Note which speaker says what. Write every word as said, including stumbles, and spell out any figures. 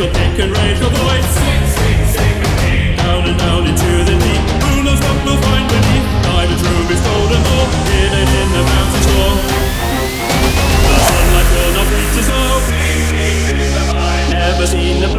Speaker 1: will kick and rage your voice.
Speaker 2: Sing, sing, sing with me.
Speaker 1: Down and down into the deep. Who knows what we'll find beneath? Diamonds, rubies, gold and more, hidden in the mountain store. The sunlight will not reach us now.
Speaker 2: Sing, sing, sing the mind.
Speaker 1: Never seen a